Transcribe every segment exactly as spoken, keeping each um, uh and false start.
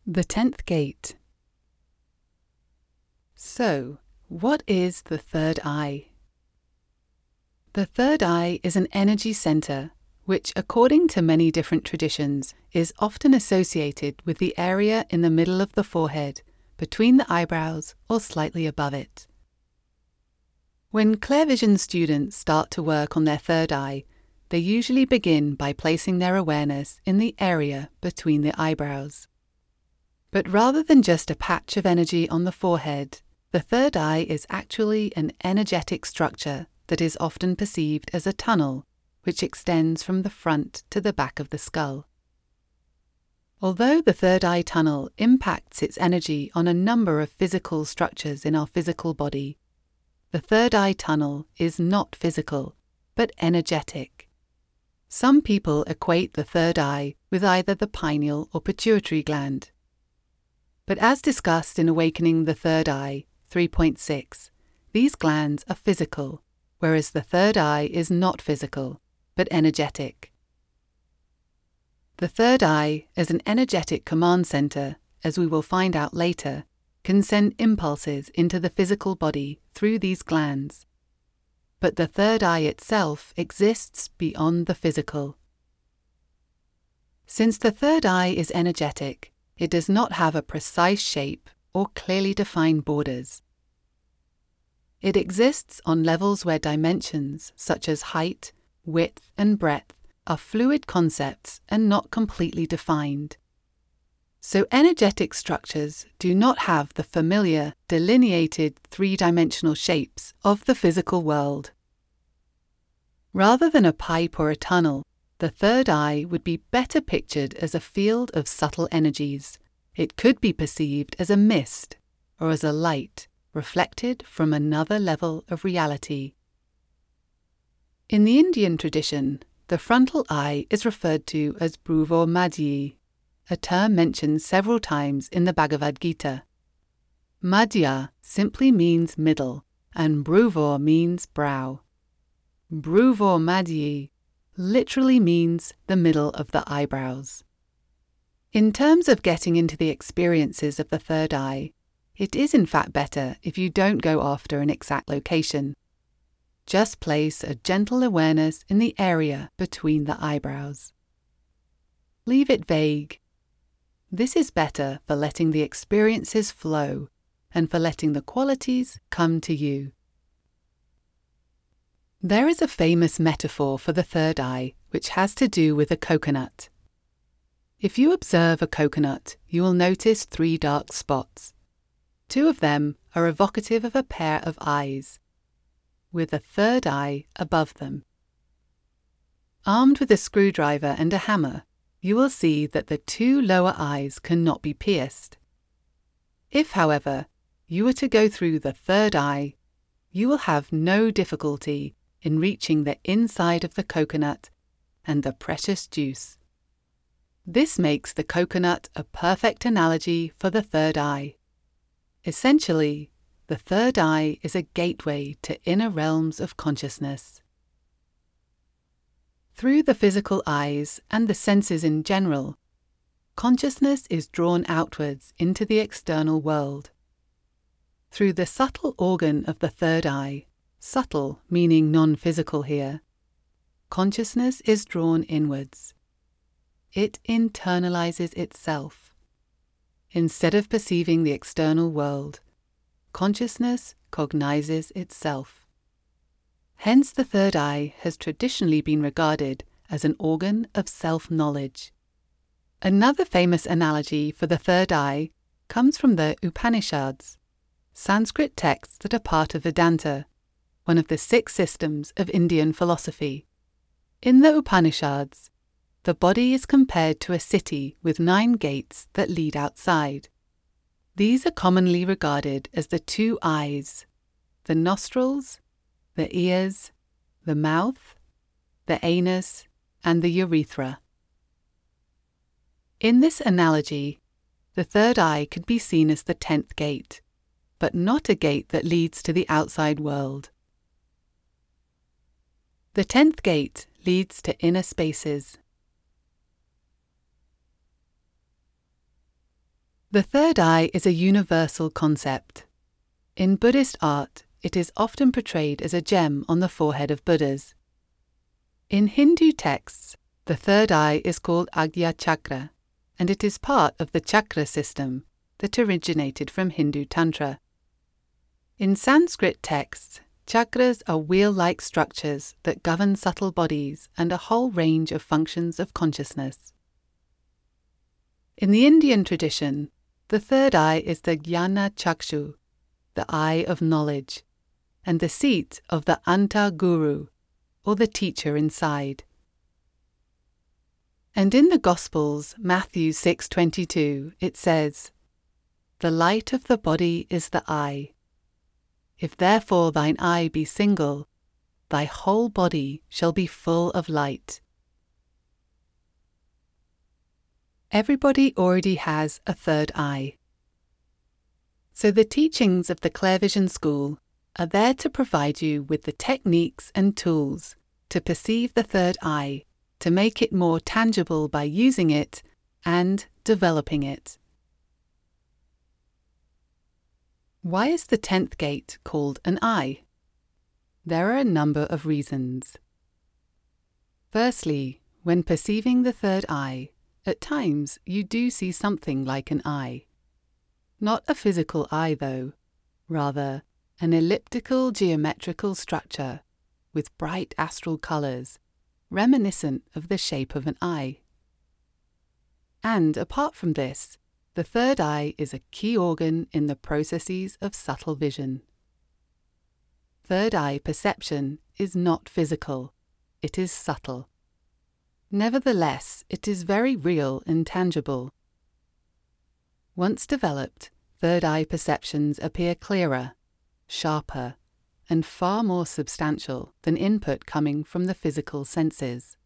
The tenth gate. So, what is the third eye? The third eye is an energy center which, according to many different traditions, is often associated with the area in the middle of the forehead, between the eyebrows or slightly above it. When Clear Vision students start to work on their third eye, they usually begin by placing their awareness in the area between the eyebrows. But rather than just a patch of energy on the forehead, the third eye is actually an energetic structure that is often perceived as a tunnel which extends from the front to the back of the skull. Although the third eye tunnel impacts its energy on a number of physical structures in our physical body, the third eye tunnel is not physical, but energetic. Some people equate the third eye with either the pineal or pituitary gland. But as discussed in Awakening the Third Eye three point six, these glands are physical, whereas the third eye is not physical, but energetic. The third eye, as an energetic command center, as we will find out later, can send impulses into the physical body through these glands. But the third eye itself exists beyond the physical. Since the third eye is energetic, it does not have a precise shape or clearly defined borders. It exists on levels where dimensions such as height, width, and breadth are fluid concepts and not completely defined. So energetic structures do not have the familiar, delineated three-dimensional shapes of the physical world. Rather than a pipe or a tunnel, the third eye would be better pictured as a field of subtle energies. It could be perceived as a mist or as a light reflected from another level of reality. In the Indian tradition, the frontal eye is referred to as Bhruvor Madhya, a term mentioned several times in the Bhagavad Gita. Madhya simply means middle, and Bhruvor means brow. Bhruvor Madhya literally means the middle of the eyebrows. In terms of getting into the experiences of the third eye, it is in fact better if you don't go after an exact location. Just place a gentle awareness in the area between the eyebrows. Leave it vague. This is better for letting the experiences flow and for letting the qualities come to you. There is a famous metaphor for the third eye which has to do with a coconut. If you observe a coconut, you will notice three dark spots. Two of them are evocative of a pair of eyes, with a third eye above them. Armed with a screwdriver and a hammer, you will see that the two lower eyes cannot be pierced. If, however, you were to go through the third eye, you will have no difficulty in reaching the inside of the coconut and the precious juice. This makes the coconut a perfect analogy for the third eye. Essentially, the third eye is a gateway to inner realms of consciousness. Through the physical eyes and the senses in general, consciousness is drawn outwards into the external world. Through the subtle organ of the third eye, subtle meaning non-physical here, consciousness is drawn inwards. It internalizes itself. Instead of perceiving the external world, consciousness cognizes itself. Hence the third eye has traditionally been regarded as an organ of self-knowledge. Another famous analogy for the third eye comes from the Upanishads, Sanskrit texts that are part of Vedanta, one of the six systems of Indian philosophy. In the Upanishads, the body is compared to a city with nine gates that lead outside. These are commonly regarded as the two eyes, the nostrils, the ears, the mouth, the anus, and the urethra. In this analogy, the third eye could be seen as the tenth gate, but not a gate that leads to the outside world. The tenth gate leads to inner spaces. The third eye is a universal concept. In Buddhist art, it is often portrayed as a gem on the forehead of Buddhas. In Hindu texts, the third eye is called Agya Chakra, and it is part of the chakra system that originated from Hindu Tantra. In Sanskrit texts, chakras are wheel-like structures that govern subtle bodies and a whole range of functions of consciousness. In the Indian tradition, the third eye is the Jnana Chakshu, the eye of knowledge, and the seat of the Anta Guru, or the teacher inside. And in the Gospels, Matthew six twenty-two, it says, "The light of the body is the eye. If therefore thine eye be single, thy whole body shall be full of light." Everybody already has a third eye. So the teachings of the Clear Vision School are there to provide you with the techniques and tools to perceive the third eye, to make it more tangible by using it and developing it. Why is the tenth gate called an eye? There are a number of reasons. Firstly, when perceiving the third eye, at times you do see something like an eye. Not a physical eye though, rather an elliptical geometrical structure with bright astral colours, reminiscent of the shape of an eye. And apart from this, the third eye is a key organ in the processes of subtle vision. Third eye perception is not physical, it is subtle. Nevertheless, it is very real and tangible. Once developed, third eye perceptions appear clearer, sharper, and far more substantial than input coming from the physical senses.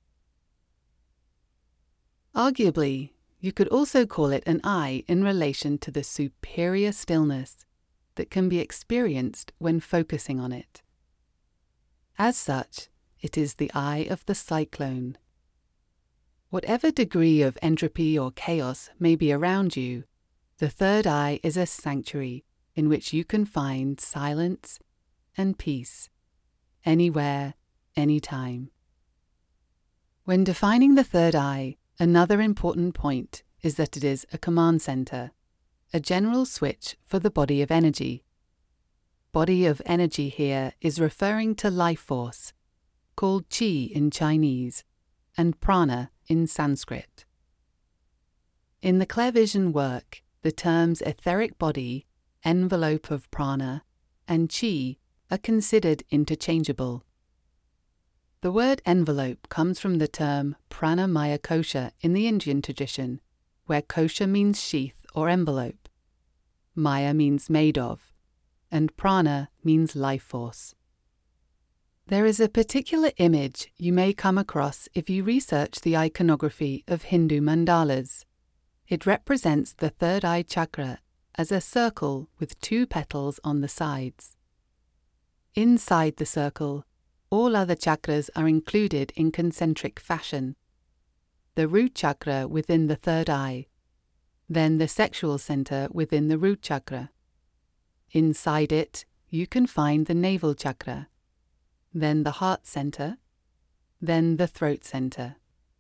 Arguably, you could also call it an eye in relation to the superior stillness that can be experienced when focusing on it. As such, it is the eye of the cyclone. Whatever degree of entropy or chaos may be around you, the third eye is a sanctuary in which you can find silence and peace, anywhere, anytime. When defining the third eye, another important point is that it is a command center, a general switch for the body of energy. Body of energy here is referring to life force, called Qi in Chinese, and prana in Sanskrit. In the Clear Vision work, the terms etheric body, envelope of prana, and Qi are considered interchangeable. The word envelope comes from the term pranamaya kosha in the Indian tradition, where kosha means sheath or envelope, maya means made of, and prana means life force. There is a particular image you may come across if you research the iconography of Hindu mandalas. It represents the third eye chakra as a circle with two petals on the sides. Inside the circle, all other chakras are included in concentric fashion. The root chakra within the third eye, then the sexual center within the root chakra. Inside it, you can find the navel chakra, then the heart center, then the throat center.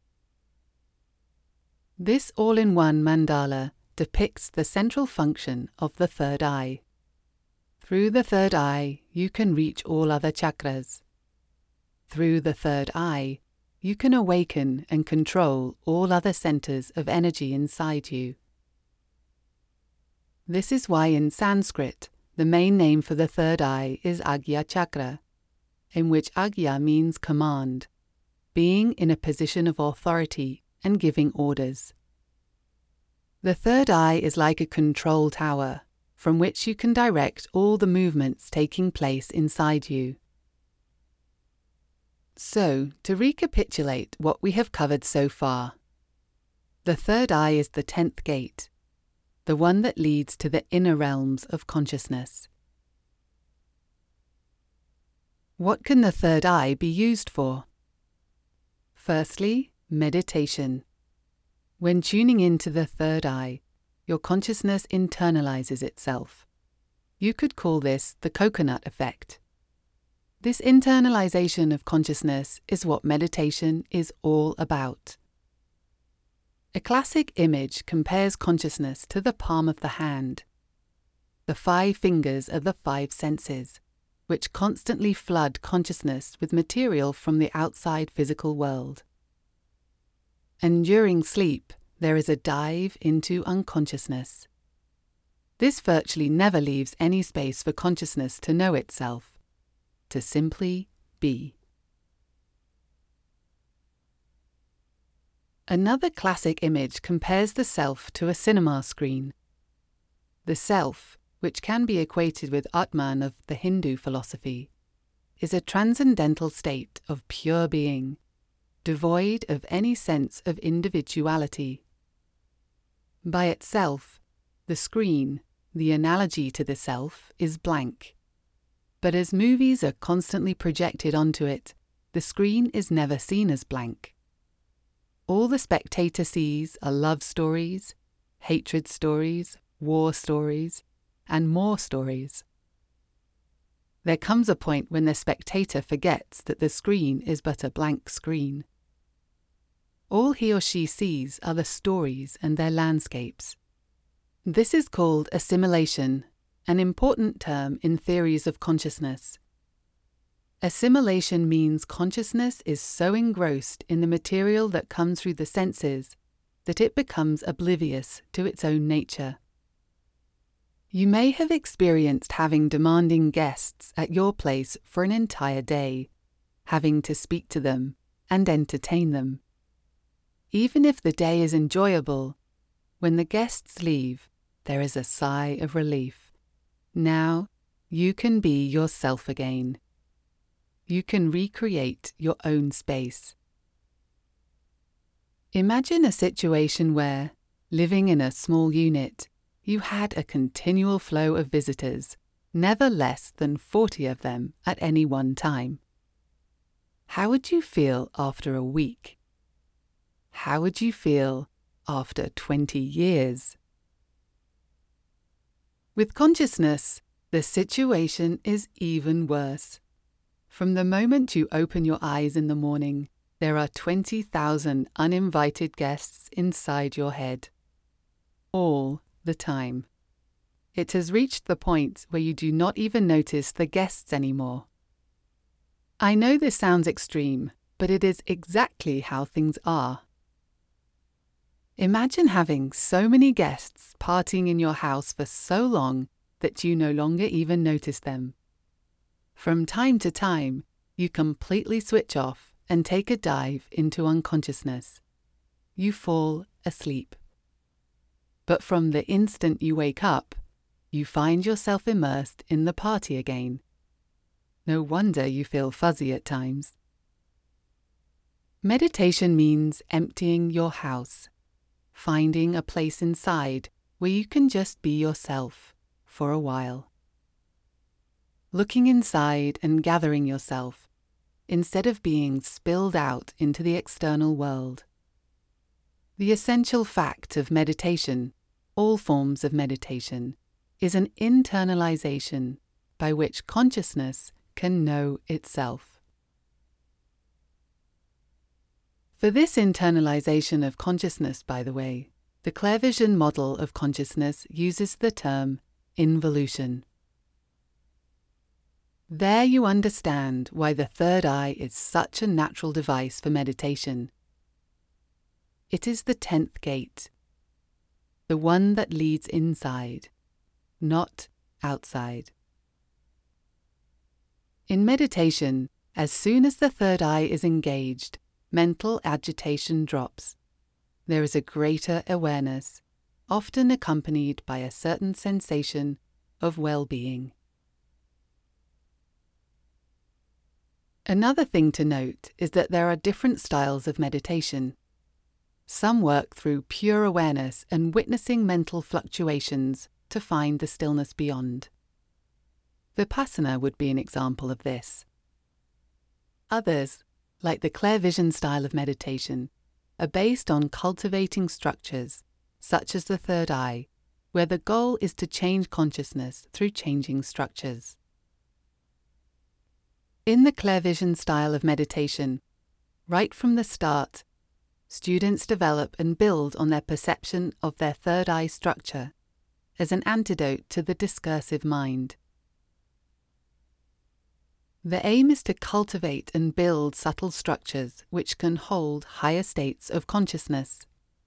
This all-in-one mandala depicts the central function of the third eye. Through the third eye, you can reach all other chakras. Through the third eye, you can awaken and control all other centers of energy inside you. This is why in Sanskrit, the main name for the third eye is Agya Chakra, in which Agya means command, being in a position of authority and giving orders. The third eye is like a control tower, from which you can direct all the movements taking place inside you. So, to recapitulate what we have covered so far, the third eye is the tenth gate, the one that leads to the inner realms of consciousness. What can the third eye be used for? Firstly, meditation. When tuning into the third eye, your consciousness internalizes itself. You could call this the coconut effect. This internalization of consciousness is what meditation is all about. A classic image compares consciousness to the palm of the hand. The five fingers are the five senses, which constantly flood consciousness with material from the outside physical world. And during sleep, there is a dive into unconsciousness. This virtually never leaves any space for consciousness to know itself, to simply be. Another classic image compares the self to a cinema screen. The self, which can be equated with Atman of the Hindu philosophy, is a transcendental state of pure being, devoid of any sense of individuality. By itself, the screen, the analogy to the self, is blank. But as movies are constantly projected onto it, the screen is never seen as blank. All the spectator sees are love stories, hatred stories, war stories, and more stories. There comes a point when the spectator forgets that the screen is but a blank screen. All he or she sees are the stories and their landscapes. This is called assimilation, an important term in theories of consciousness. Assimilation means consciousness is so engrossed in the material that comes through the senses that it becomes oblivious to its own nature. You may have experienced having demanding guests at your place for an entire day, having to speak to them and entertain them. Even if the day is enjoyable, when the guests leave, there is a sigh of relief. Now you can be yourself again. You can recreate your own space. Imagine a situation where, living in a small unit, you had a continual flow of visitors, never less than forty of them at any one time. How would you feel after a week? How would you feel after twenty years? With consciousness, the situation is even worse. From the moment you open your eyes in the morning, there are twenty thousand uninvited guests inside your head. All the time. It has reached the point where you do not even notice the guests anymore. I know this sounds extreme, but it is exactly how things are. Imagine having so many guests partying in your house for so long that you no longer even notice them. From time to time, you completely switch off and take a dive into unconsciousness. You fall asleep. But from the instant you wake up, you find yourself immersed in the party again. No wonder you feel fuzzy at times. Meditation means emptying your house, finding a place inside where you can just be yourself for a while. Looking inside and gathering yourself, instead of being spilled out into the external world. The essential fact of meditation, all forms of meditation, is an internalization by which consciousness can know itself. For this internalization of consciousness, by the way, the Clairvision model of consciousness uses the term involution. There you understand why the third eye is such a natural device for meditation. It is the tenth gate, the one that leads inside, not outside. In meditation, as soon as the third eye is engaged, mental agitation drops. There is a greater awareness, often accompanied by a certain sensation of well-being. Another thing to note is that there are different styles of meditation. Some work through pure awareness and witnessing mental fluctuations to find the stillness beyond. Vipassana would be an example of this. Others, like the Clairvision style of meditation, are based on cultivating structures, such as the third eye, where the goal is to change consciousness through changing structures. In the Clear Vision style of meditation, right from the start, students develop and build on their perception of their third eye structure as an antidote to the discursive mind. The aim is to cultivate and build subtle structures which can hold higher states of consciousness.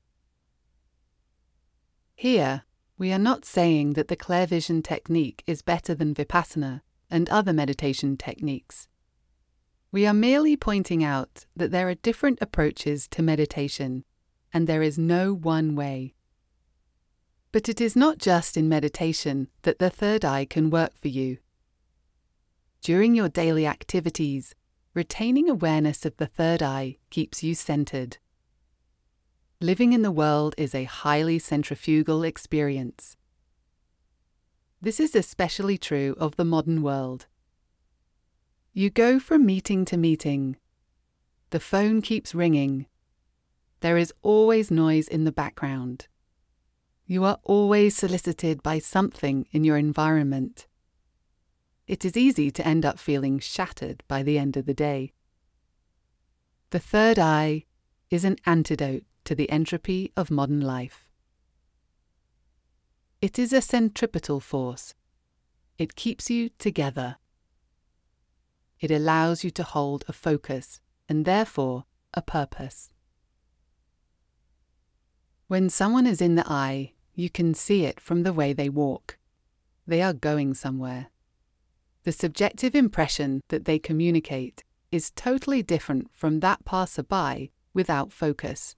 Here, we are not saying that the Clear Vision technique is better than Vipassana and other meditation techniques. We are merely pointing out that there are different approaches to meditation, and there is no one way. But it is not just in meditation that the third eye can work for you. During your daily activities, retaining awareness of the third eye keeps you centered. Living in the world is a highly centrifugal experience. This is especially true of the modern world. You go from meeting to meeting. The phone keeps ringing. There is always noise in the background. You are always solicited by something in your environment. It is easy to end up feeling shattered by the end of the day. The third eye is an antidote to the entropy of modern life. It is a centripetal force. It keeps you together. It allows you to hold a focus and therefore a purpose. When someone is in the eye, you can see it from the way they walk. They are going somewhere. The subjective impression that they communicate is totally different from that passerby without focus.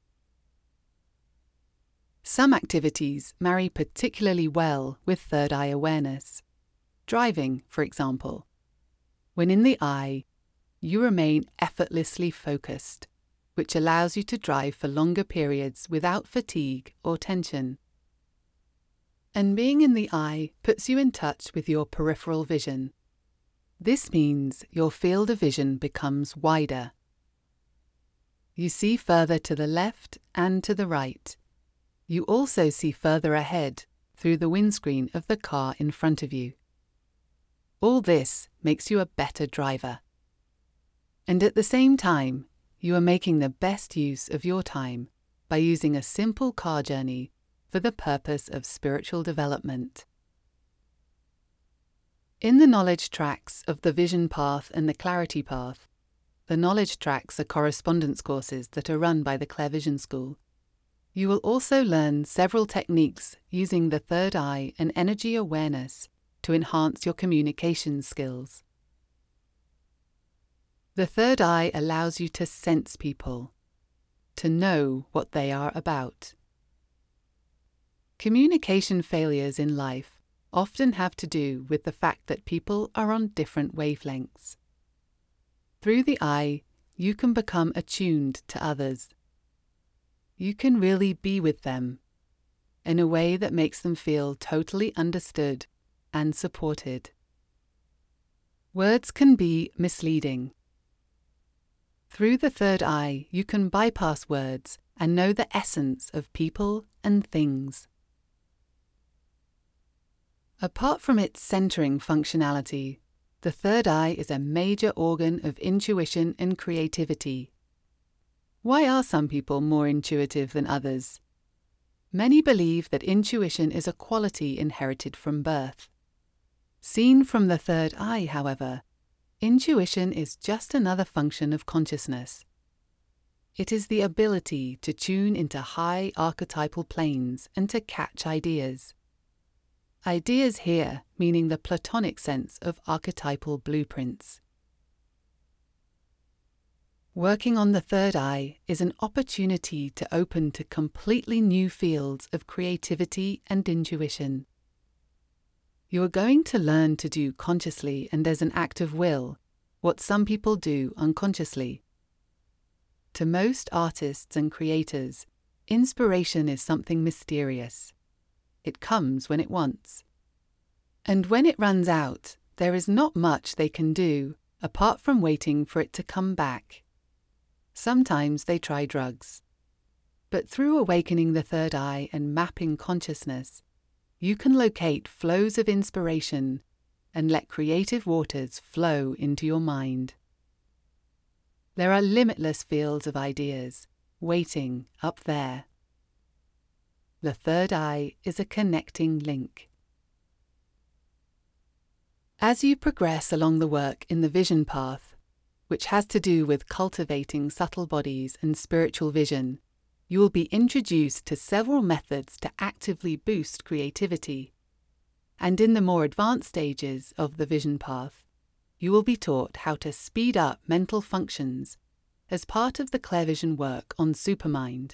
Some activities marry particularly well with third eye awareness. Driving, for example. When in the eye, you remain effortlessly focused, which allows you to drive for longer periods without fatigue or tension. And being in the eye puts you in touch with your peripheral vision. This means your field of vision becomes wider. You see further to the left and to the right. You also see further ahead through the windscreen of the car in front of you. All this makes you a better driver. And at the same time, you are making the best use of your time by using a simple car journey for the purpose of spiritual development. In the knowledge tracks of the Vision Path and the Clarity Path, the knowledge tracks are correspondence courses that are run by the Clear Vision School. You will also learn several techniques using the third eye and energy awareness to enhance your communication skills. The third eye allows you to sense people, to know what they are about. Communication failures in life often have to do with the fact that people are on different wavelengths. Through the eye, you can become attuned to others. You can really be with them in a way that makes them feel totally understood and supported. Words can be misleading. Through the third eye, you can bypass words and know the essence of people and things. Apart from its centering functionality, the third eye is a major organ of intuition and creativity. Why are some people more intuitive than others? Many believe that intuition is a quality inherited from birth. Seen from the third eye, however, intuition is just another function of consciousness. It is the ability to tune into high archetypal planes and to catch ideas. Ideas here meaning the Platonic sense of archetypal blueprints. Working on the third eye is an opportunity to open to completely new fields of creativity and intuition. You are going to learn to do consciously and as an act of will what some people do unconsciously. To most artists and creators, inspiration is something mysterious. It comes when it wants. And when it runs out, there is not much they can do apart from waiting for it to come back. Sometimes they try drugs. But through awakening the third eye and mapping consciousness, you can locate flows of inspiration and let creative waters flow into your mind. There are limitless fields of ideas waiting up there. The third eye is a connecting link. As you progress along the work in the vision path, which has to do with cultivating subtle bodies and spiritual vision, you will be introduced to several methods to actively boost creativity. And in the more advanced stages of the vision path, you will be taught how to speed up mental functions as part of the Clairvision work on Supermind.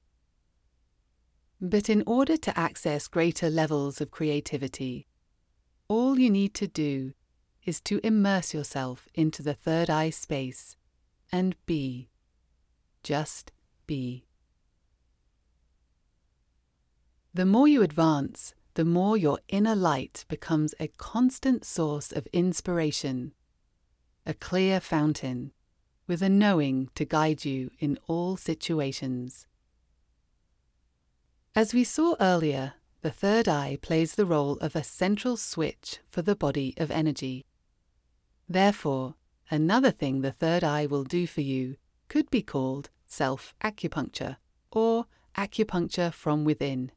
But in order to access greater levels of creativity, all you need to do is to immerse yourself into the third eye space and be. Just be. The more you advance, the more your inner light becomes a constant source of inspiration, a clear fountain with a knowing to guide you in all situations. As we saw earlier, the third eye plays the role of a central switch for the body of energy. Therefore, another thing the third eye will do for you could be called self-acupuncture or acupuncture from within.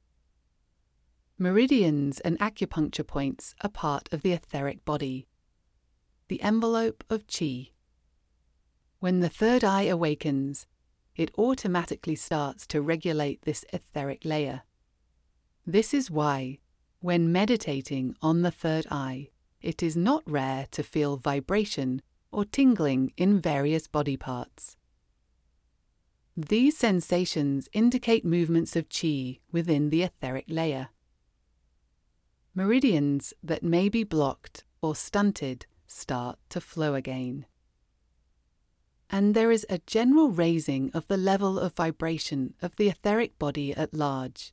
Meridians and acupuncture points are part of the etheric body, the envelope of Qi. When the third eye awakens, it automatically starts to regulate this etheric layer. This is why, when meditating on the third eye, it is not rare to feel vibration or tingling in various body parts. These sensations indicate movements of Qi within the etheric layer. Meridians that may be blocked or stunted start to flow again. And there is a general raising of the level of vibration of the etheric body at large.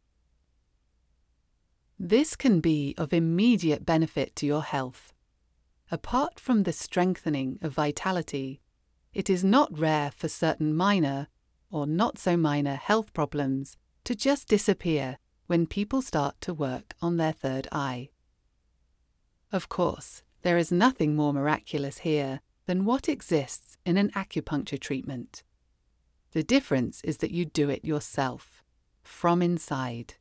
This can be of immediate benefit to your health. Apart from the strengthening of vitality, it is not rare for certain minor or not so minor health problems to just disappear when people start to work on their third eye. Of course, there is nothing more miraculous here than what exists in an acupuncture treatment. The difference is that you do it yourself, from inside.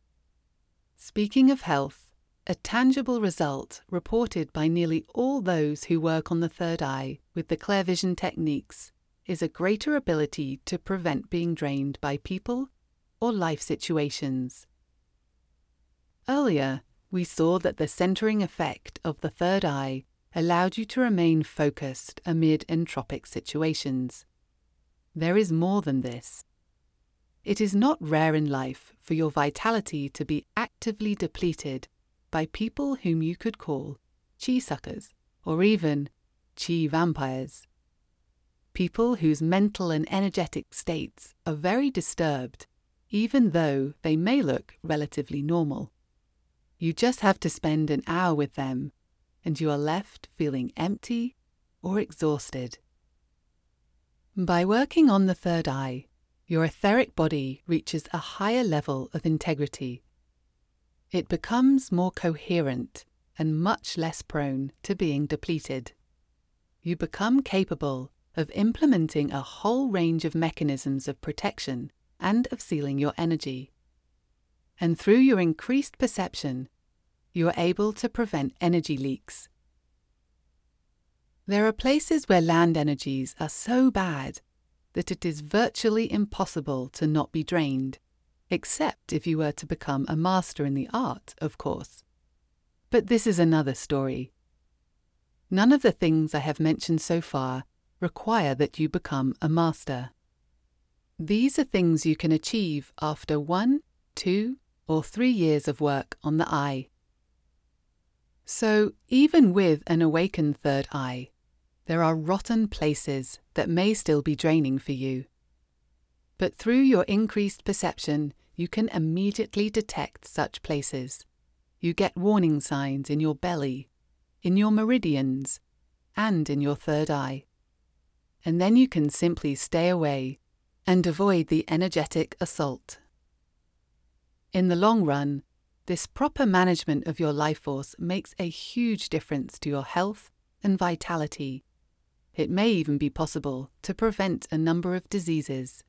Speaking of health, a tangible result reported by nearly all those who work on the third eye with the Clairvision techniques is a greater ability to prevent being drained by people or life situations. Earlier, we saw that the centering effect of the third eye allowed you to remain focused amid entropic situations. There is more than this. It is not rare in life for your vitality to be actively depleted by people whom you could call Qi suckers or even Qi vampires. People whose mental and energetic states are very disturbed, even though they may look relatively normal. You just have to spend an hour with them, and you are left feeling empty or exhausted. By working on the third eye, your etheric body reaches a higher level of integrity. It becomes more coherent and much less prone to being depleted. You become capable of implementing a whole range of mechanisms of protection and of sealing your energy. And through your increased perception, you are able to prevent energy leaks. There are places where land energies are so bad that it is virtually impossible to not be drained, except if you were to become a master in the art, of course. But this is another story. None of the things I have mentioned so far require that you become a master. These are things you can achieve after one, two, or three years of work on the eye. So, even with an awakened third eye, there are rotten places that may still be draining for you. But through your increased perception, you can immediately detect such places. You get warning signs in your belly, in your meridians, and in your third eye. And then you can simply stay away and avoid the energetic assault. In the long run, This proper management of your life force makes a huge difference to your health and vitality. It may even be possible to prevent a number of diseases.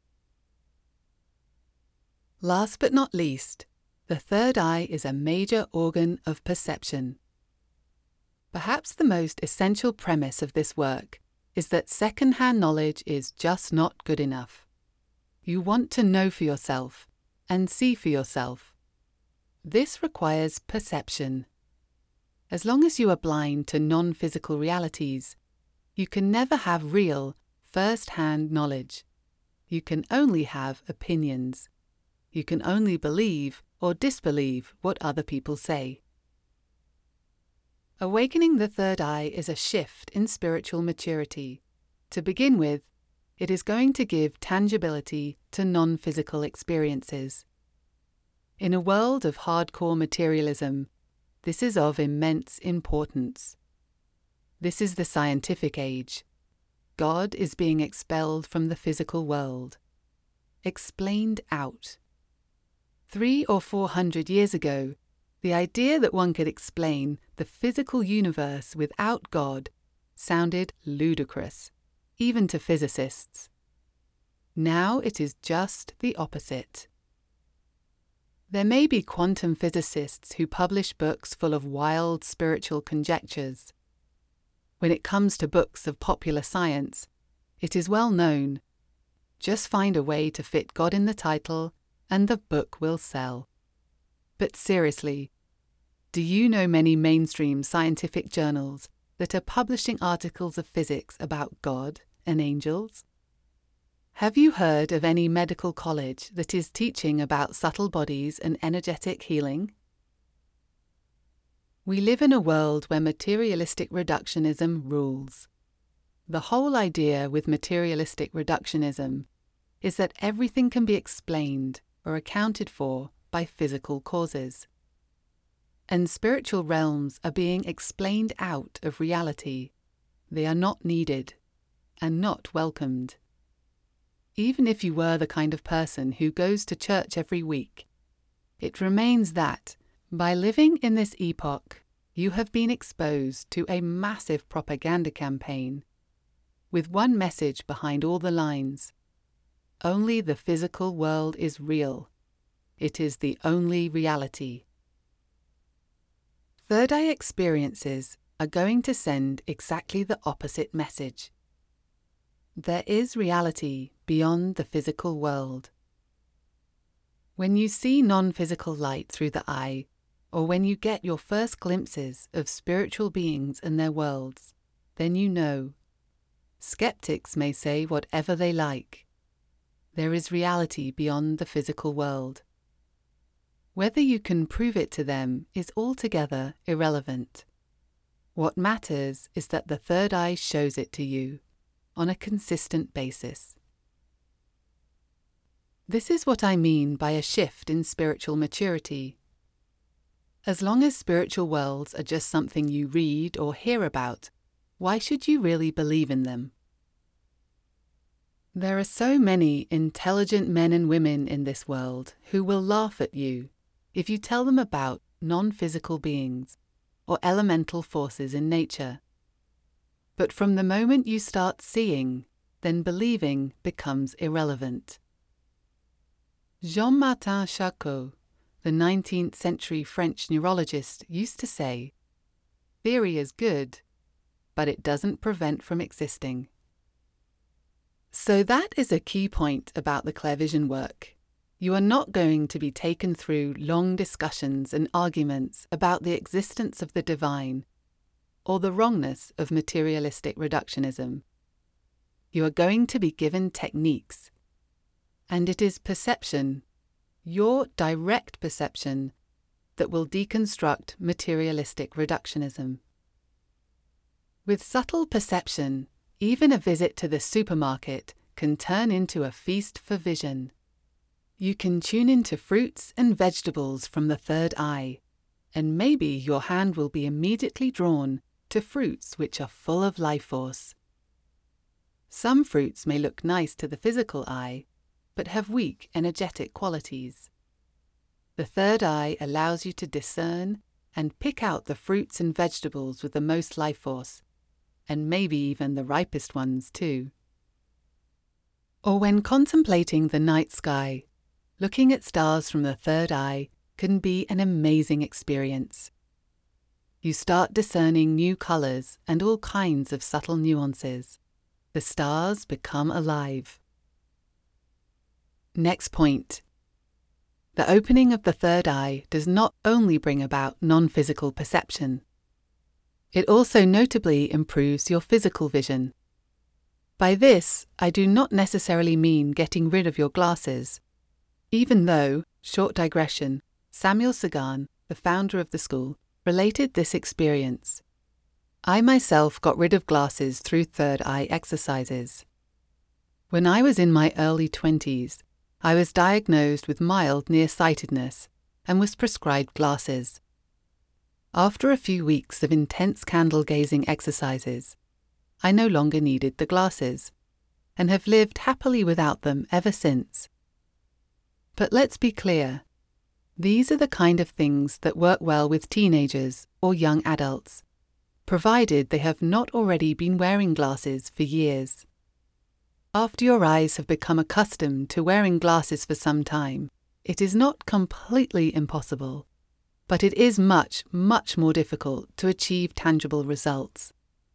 Last but not least, the third eye is a major organ of perception. Perhaps the most essential premise of this work is that second-hand knowledge is just not good enough. You want to know for yourself and see for yourself. This requires perception. As long as you are blind to non-physical realities, you can never have real, first-hand knowledge. You can only have opinions. You can only believe or disbelieve what other people say. Awakening the third eye is a shift in spiritual maturity. To begin with, it is going to give tangibility to non-physical experiences. In a world of hardcore materialism, this is of immense importance. This is the scientific age. God is being expelled from the physical world. Explained out. Three or four hundred years ago, the idea that one could explain the physical universe without God sounded ludicrous, even to physicists. Now it is just the opposite. There may be quantum physicists who publish books full of wild spiritual conjectures. When it comes to books of popular science, it is well known. Just find a way to fit God in the title, and the book will sell. But seriously, do you know many mainstream scientific journals that are publishing articles of physics about God and angels? Have you heard of any medical college that is teaching about subtle bodies and energetic healing? We live in a world where materialistic reductionism rules. The whole idea with materialistic reductionism is that everything can be explained or accounted for by physical causes. And spiritual realms are being explained out of reality. They are not needed and not welcomed. Even if you were the kind of person who goes to church every week, it remains that, by living in this epoch, you have been exposed to a massive propaganda campaign, with one message behind all the lines. Only the physical world is real. It is the only reality. Third eye experiences are going to send exactly the opposite message. There is reality beyond the physical world. When you see non-physical light through the eye, or when you get your first glimpses of spiritual beings and their worlds, then you know. Skeptics may say whatever they like. There is reality beyond the physical world. Whether you can prove it to them is altogether irrelevant. What matters is that the third eye shows it to you on a consistent basis. This is what I mean by a shift in spiritual maturity. As long as spiritual worlds are just something you read or hear about, why should you really believe in them? There are so many intelligent men and women in this world who will laugh at you if you tell them about non-physical beings or elemental forces in nature. But from the moment you start seeing, then believing becomes irrelevant. Jean-Martin Charcot, the nineteenth century French neurologist, used to say, "Theory is good, but it doesn't prevent from existing." So that is a key point about the Clairvision work. You are not going to be taken through long discussions and arguments about the existence of the divine or the wrongness of materialistic reductionism. You are going to be given techniques, and it is perception, your direct perception, that will deconstruct materialistic reductionism. With subtle perception, even a visit to the supermarket can turn into a feast for vision. You can tune into fruits and vegetables from the third eye, and maybe your hand will be immediately drawn to fruits which are full of life force. Some fruits may look nice to the physical eye, but have weak energetic qualities. The third eye allows you to discern and pick out the fruits and vegetables with the most life force, and maybe even the ripest ones too. Or when contemplating the night sky, looking at stars from the third eye can be an amazing experience. You start discerning new colours and all kinds of subtle nuances. The stars become alive. Next point. The opening of the third eye does not only bring about non-physical perception. It also notably improves your physical vision. By this, I do not necessarily mean getting rid of your glasses, even though, short digression, Samuel Sagan, the founder of the school, related this experience. I myself got rid of glasses through third eye exercises. When I was in my early twenties, I was diagnosed with mild nearsightedness and was prescribed glasses. After a few weeks of intense candle-gazing exercises, I no longer needed the glasses, and have lived happily without them ever since. But let's be clear, these are the kind of things that work well with teenagers or young adults, provided they have not already been wearing glasses for years. After your eyes have become accustomed to wearing glasses for some time, it is not completely impossible, but it is much, much more difficult to achieve tangible results.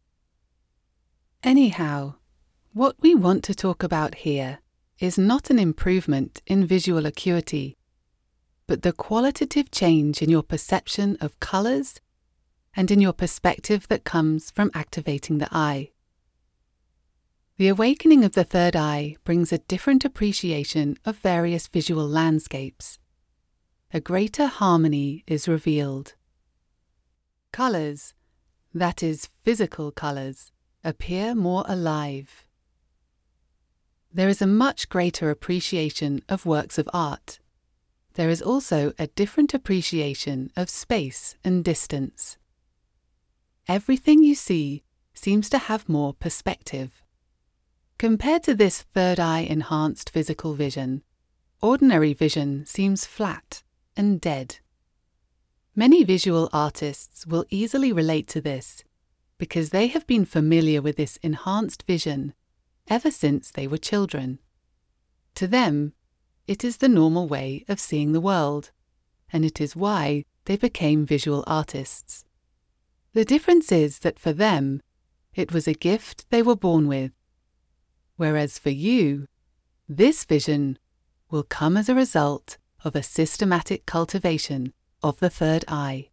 Anyhow, what we want to talk about here is not an improvement in visual acuity, but the qualitative change in your perception of colours and in your perspective that comes from activating the eye. The awakening of the third eye brings a different appreciation of various visual landscapes. A greater harmony is revealed. Colours, that is, physical colours, appear more alive. There is a much greater appreciation of works of art. There is also a different appreciation of space and distance. Everything you see seems to have more perspective. Compared to this third eye enhanced physical vision, ordinary vision seems flat and dead. Many visual artists will easily relate to this because they have been familiar with this enhanced vision ever since they were children. To them, it is the normal way of seeing the world, and it is why they became visual artists. The difference is that for them, it was a gift they were born with, whereas for you, this vision will come as a result of a systematic cultivation of the third eye.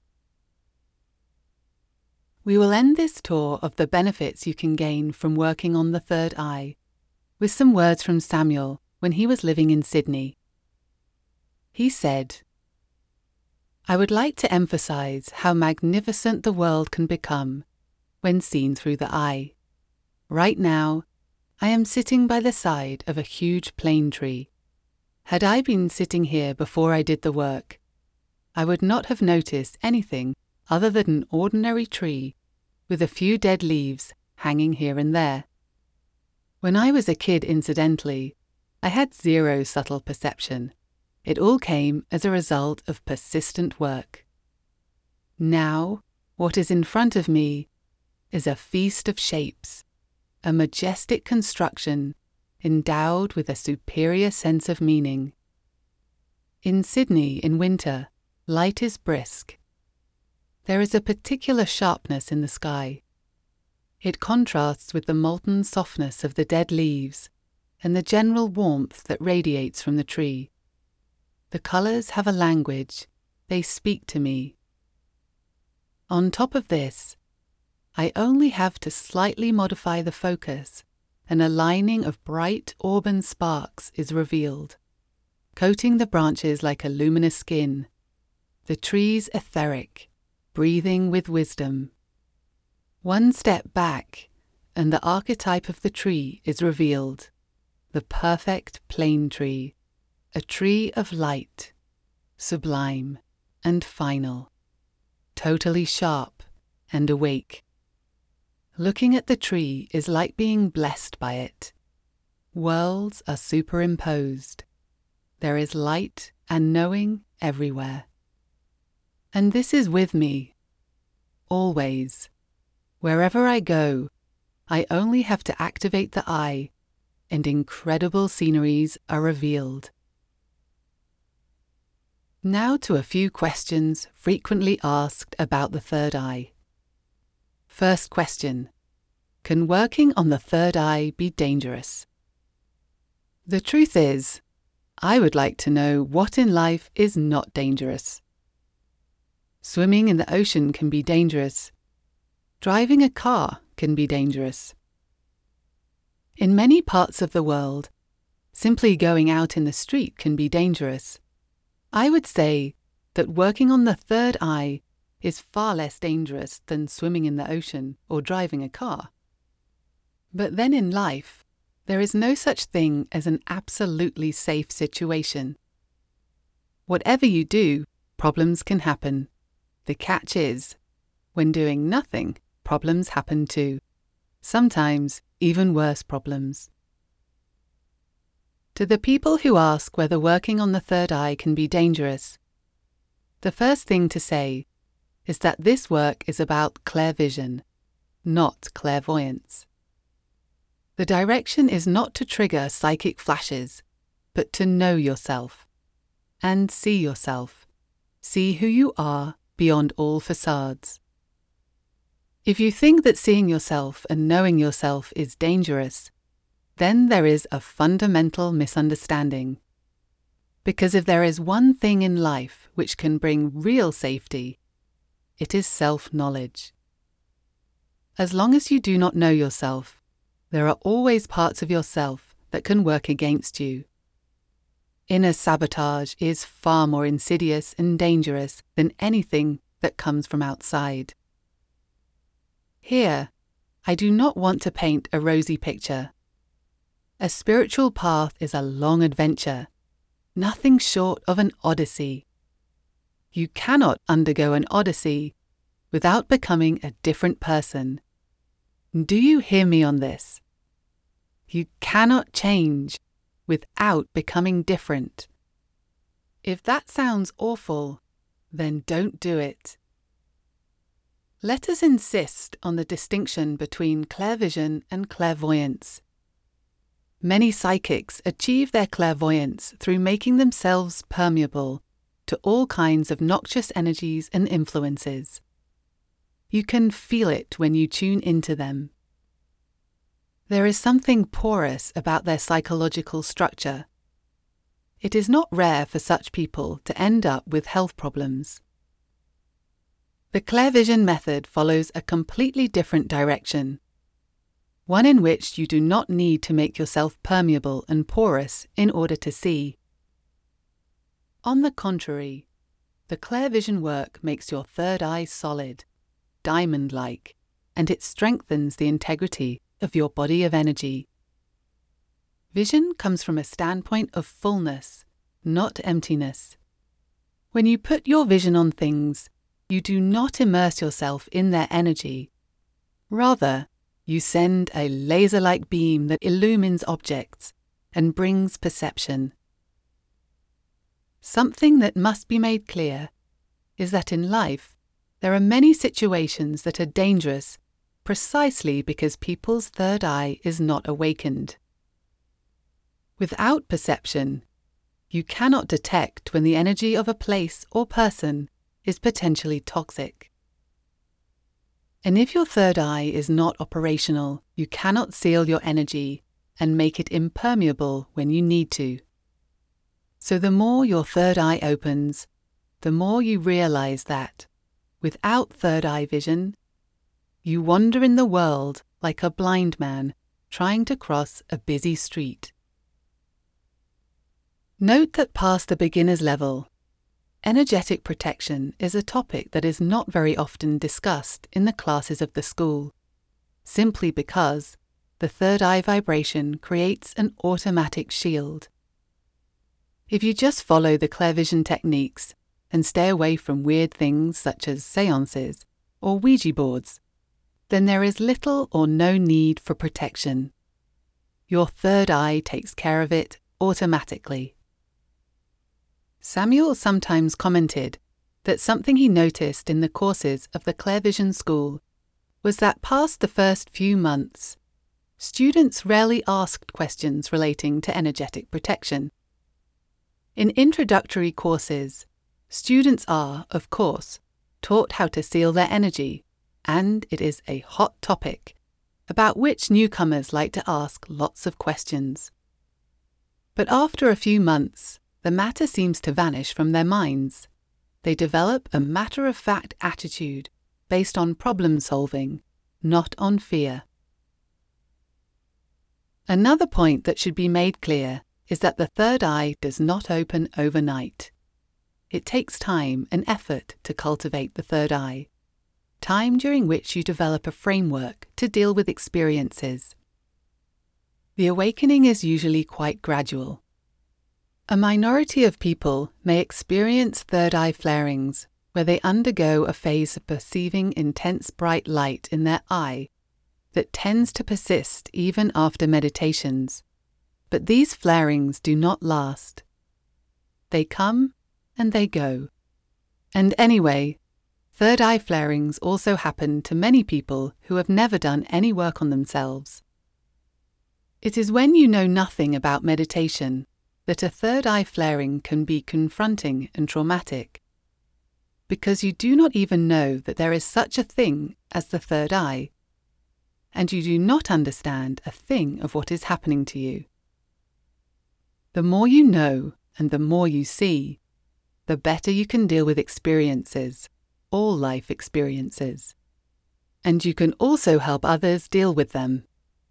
We will end this tour of the benefits you can gain from working on the third eye with some words from Samuel when he was living in Sydney. He said, "I would like to emphasize how magnificent the world can become when seen through the eye. Right now, I am sitting by the side of a huge plane tree. Had I been sitting here before I did the work, I would not have noticed anything other than an ordinary tree with a few dead leaves hanging here and there. When I was a kid, incidentally, I had zero subtle perception. It all came as a result of persistent work. Now, what is in front of me is a feast of shapes, a majestic construction endowed with a superior sense of meaning. In Sydney in winter, light is brisk. There is a particular sharpness in the sky. It contrasts with the molten softness of the dead leaves and the general warmth that radiates from the tree. The colours have a language. They speak to me. On top of this, I only have to slightly modify the focus, and a lining of bright auburn sparks is revealed, coating the branches like a luminous skin. The tree's etheric, breathing with wisdom. One step back, and the archetype of the tree is revealed. The perfect plane tree, a tree of light, sublime and final, totally sharp and awake. Looking at the tree is like being blessed by it. Worlds are superimposed. There is light and knowing everywhere. And this is with me, always. Wherever I go, I only have to activate the eye, and incredible sceneries are revealed. Now to a few questions frequently asked about the third eye. First question: can working on the third eye be dangerous? The truth is, I would like to know what in life is not dangerous. Swimming in the ocean can be dangerous. Driving a car can be dangerous. In many parts of the world, simply going out in the street can be dangerous. I would say that working on the third eye is far less dangerous than swimming in the ocean or driving a car. But then in life, there is no such thing as an absolutely safe situation. Whatever you do, problems can happen. The catch is, when doing nothing, problems happen too. Sometimes even worse problems. To the people who ask whether working on the third eye can be dangerous, the first thing to say is that this work is about clairvision, not clairvoyance. The direction is not to trigger psychic flashes, but to know yourself and see yourself, see who you are beyond all facades. If you think that seeing yourself and knowing yourself is dangerous, then there is a fundamental misunderstanding. Because if there is one thing in life which can bring real safety, it is self-knowledge. As long as you do not know yourself, there are always parts of yourself that can work against you. Inner sabotage is far more insidious and dangerous than anything that comes from outside. Here, I do not want to paint a rosy picture. A spiritual path is a long adventure, nothing short of an odyssey. You cannot undergo an odyssey without becoming a different person. Do you hear me on this? You cannot change without becoming different. If that sounds awful, then don't do it. Let us insist on the distinction between clairvision and clairvoyance. Many psychics achieve their clairvoyance through making themselves permeable to all kinds of noxious energies and influences. You can feel it when you tune into them. There is something porous about their psychological structure. It is not rare for such people to end up with health problems. The clairvision method follows a completely different direction, one in which you do not need to make yourself permeable and porous in order to see. On the contrary, the clairvision work makes your third eye solid, diamond-like, and it strengthens the integrity of your body of energy. Vision comes from a standpoint of fullness, not emptiness. When you put your vision on things, you do not immerse yourself in their energy. Rather, you send a laser-like beam that illumines objects and brings perception. Something that must be made clear is that in life, there are many situations that are dangerous precisely because people's third eye is not awakened. Without perception, you cannot detect when the energy of a place or person is potentially toxic. And if your third eye is not operational, you cannot seal your energy and make it impermeable when you need to. So the more your third eye opens, the more you realize that, without third eye vision, you wander in the world like a blind man trying to cross a busy street. Note that past the beginner's level, energetic protection is a topic that is not very often discussed in the classes of the school, simply because the third eye vibration creates an automatic shield. If you just follow the clairvision techniques and stay away from weird things such as seances or Ouija boards, then there is little or no need for protection. Your third eye takes care of it automatically. Samuel sometimes commented that something he noticed in the courses of the Clair Vision School was that past the first few months, students rarely asked questions relating to energetic protection. In introductory courses, students are, of course, taught how to seal their energy, and it is a hot topic about which newcomers like to ask lots of questions. But after a few months, the matter seems to vanish from their minds. They develop a matter-of-fact attitude based on problem-solving, not on fear. Another point that should be made clear is that the third eye does not open overnight. It takes time and effort to cultivate the third eye, time during which you develop a framework to deal with experiences. The awakening is usually quite gradual. A minority of people may experience third eye flarings where they undergo a phase of perceiving intense bright light in their eye that tends to persist even after meditations, but these flarings do not last. They come and they go. And anyway, third eye flarings also happen to many people who have never done any work on themselves. It is when you know nothing about meditation that a third eye flaring can be confronting and traumatic, because you do not even know that there is such a thing as the third eye, and you do not understand a thing of what is happening to you. The more you know and the more you see, the better you can deal with experiences, all life experiences, and you can also help others deal with them.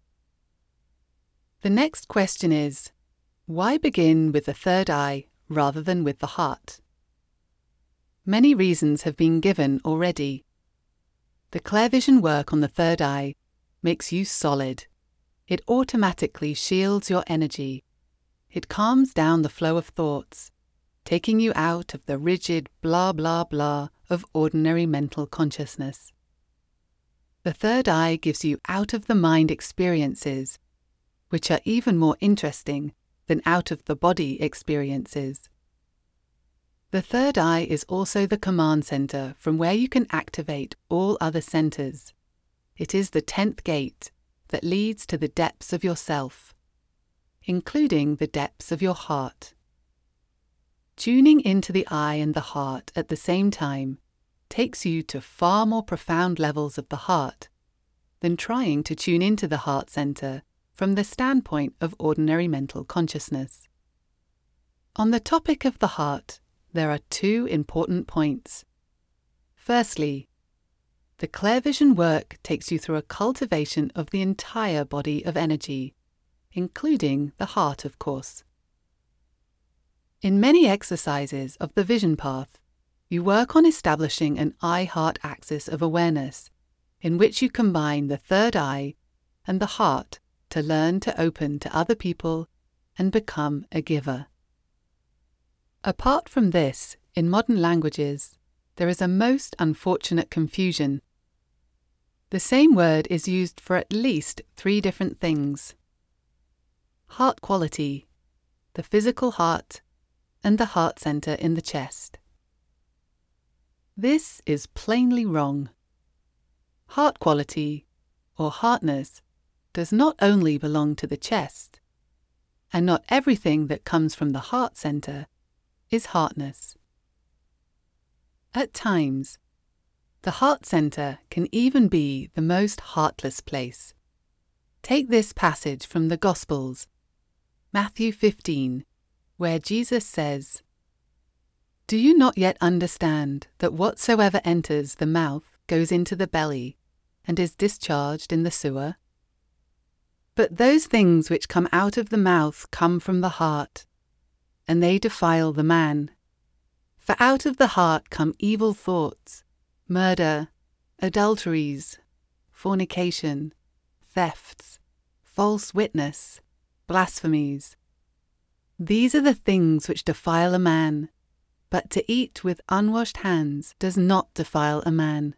The next question is, why begin with the third eye rather than with the heart? Many reasons have been given already. The Clair Vision work on the third eye makes you solid. It automatically shields your energy. It calms down the flow of thoughts, taking you out of the rigid blah blah blah of ordinary mental consciousness. The third eye gives you out-of-the-mind experiences, which are even more interesting than out-of-the-body experiences. The third eye is also the command center from where you can activate all other centers. It is the tenth gate that leads to the depths of yourself, including the depths of your heart. Tuning into the eye and the heart at the same time takes you to far more profound levels of the heart than trying to tune into the heart center from the standpoint of ordinary mental consciousness. On the topic of the heart, there are two important points. Firstly, the Clair Vision work takes you through a cultivation of the entire body of energy, including the heart, of course. In many exercises of the Vision Path, you work on establishing an eye-heart axis of awareness, in which you combine the third eye and the heart to learn to open to other people and become a giver. Apart from this, in modern languages, there is a most unfortunate confusion. The same word is used for at least three different things: heart quality, the physical heart, and the heart center in the chest. This is plainly wrong. Heart quality, or heartness, does not only belong to the chest, and not everything that comes from the heart center is heartness. At times, the heart center can even be the most heartless place. Take this passage from the Gospels, Matthew fifteen, where Jesus says, "Do you not yet understand that whatsoever enters the mouth goes into the belly and is discharged in the sewer? But those things which come out of the mouth come from the heart, and they defile the man. For out of the heart come evil thoughts, murder, adulteries, fornication, thefts, false witness, blasphemies. These are the things which defile a man, but to eat with unwashed hands does not defile a man."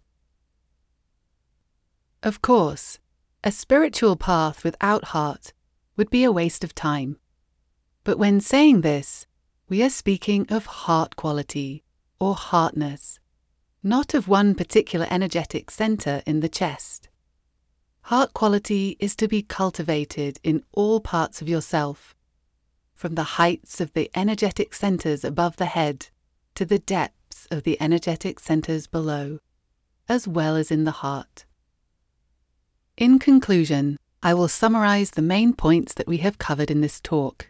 Of course, a spiritual path without heart would be a waste of time. But when saying this, we are speaking of heart quality or heartness, not of one particular energetic center in the chest. Heart quality is to be cultivated in all parts of yourself, from the heights of the energetic centers above the head to the depths of the energetic centers below, as well as in the heart. In conclusion, I will summarize the main points that we have covered in this talk.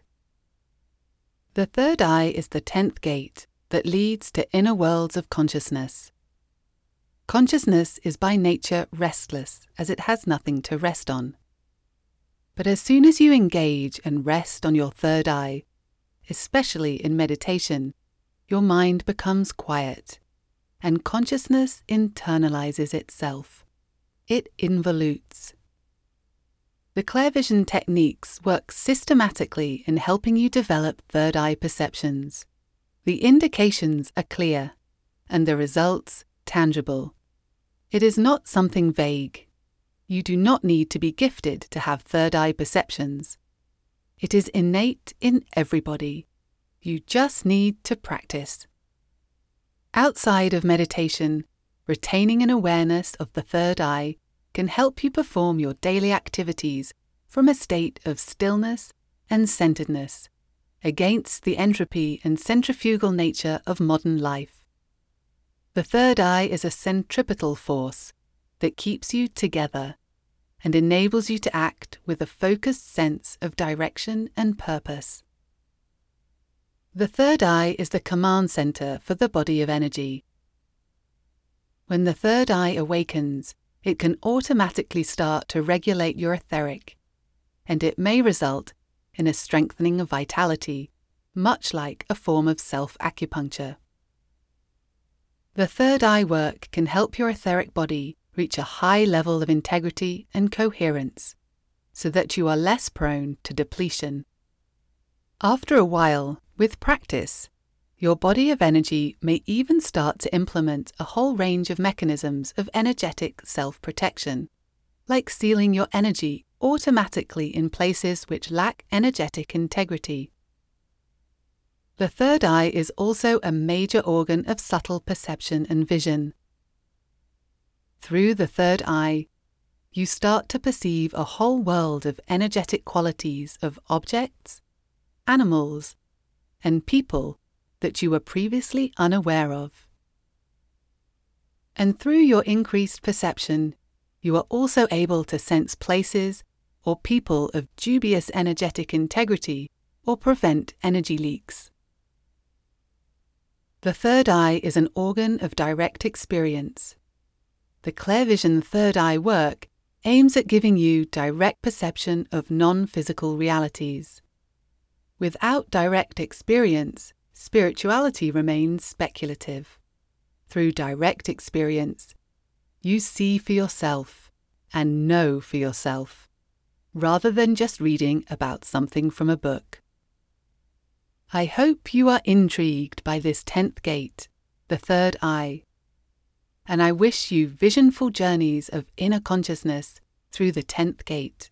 The third eye is the tenth gate that leads to inner worlds of consciousness. Consciousness is by nature restless, as it has nothing to rest on. But as soon as you engage and rest on your third eye, especially in meditation, your mind becomes quiet, and consciousness internalizes itself. It involutes. The Clairvision techniques work systematically in helping you develop third eye perceptions. The indications are clear, and the results tangible. It is not something vague. You do not need to be gifted to have third eye perceptions. It is innate in everybody. You just need to practice. Outside of meditation, retaining an awareness of the third eye can help you perform your daily activities from a state of stillness and centeredness, against the entropy and centrifugal nature of modern life. The third eye is a centripetal force that keeps you together and enables you to act with a focused sense of direction and purpose. The third eye is the command center for the body of energy. When the third eye awakens, it can automatically start to regulate your etheric, and it may result in a strengthening of vitality, much like a form of self-acupuncture. The third eye work can help your etheric body reach a high level of integrity and coherence, so that you are less prone to depletion. After a while, with practice, your body of energy may even start to implement a whole range of mechanisms of energetic self-protection, like sealing your energy automatically in places which lack energetic integrity. The third eye is also a major organ of subtle perception and vision. Through the third eye, you start to perceive a whole world of energetic qualities of objects, animals, and people that you were previously unaware of. And through your increased perception, you are also able to sense places or people of dubious energetic integrity or prevent energy leaks. The third eye is an organ of direct experience. The Clairvision third eye work aims at giving you direct perception of non-physical realities. Without direct experience, spirituality remains speculative. Through direct experience, you see for yourself and know for yourself, rather than just reading about something from a book. I hope you are intrigued by this tenth gate, the third eye, and I wish you visionful journeys of inner consciousness through the tenth gate.